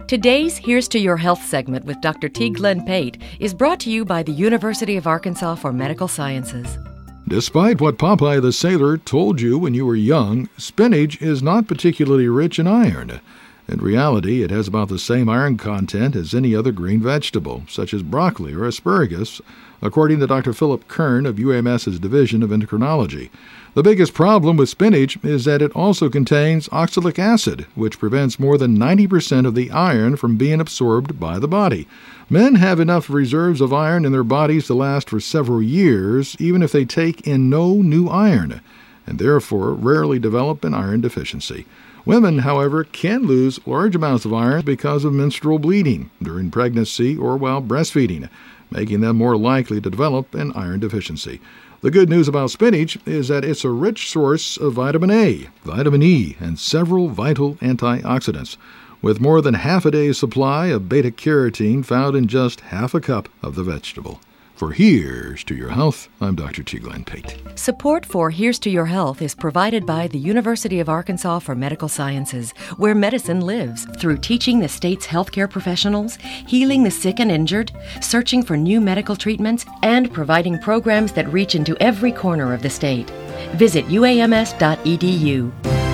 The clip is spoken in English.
Today's Here's to Your Health segment with Dr. T. Glenn Pate is brought to you by the University of Arkansas for Medical Sciences. Despite what Popeye the Sailor told you when you were young, spinach is not particularly rich in iron. In reality, it has about the same iron content as any other green vegetable, such as broccoli or asparagus, according to Dr. Philip Kern of UAMS's Division of Endocrinology. The biggest problem with spinach is that it also contains oxalic acid, which prevents more than 90% of the iron from being absorbed by the body. Men have enough reserves of iron in their bodies to last for several years, even if they take in no new iron, and therefore rarely develop an iron deficiency. Women, however, can lose large amounts of iron because of menstrual bleeding, during pregnancy, or while breastfeeding, making them more likely to develop an iron deficiency. The good news about spinach is that it's a rich source of vitamin A, vitamin E, and several vital antioxidants, with more than half a day's supply of beta-carotene found in just half a cup of the vegetable. For Here's to Your Health, I'm Dr. T. Glenn Pate. Support for Here's to Your Health is provided by the University of Arkansas for Medical Sciences, where medicine lives, through teaching the state's healthcare professionals, healing the sick and injured, searching for new medical treatments, and providing programs that reach into every corner of the state. Visit uams.edu.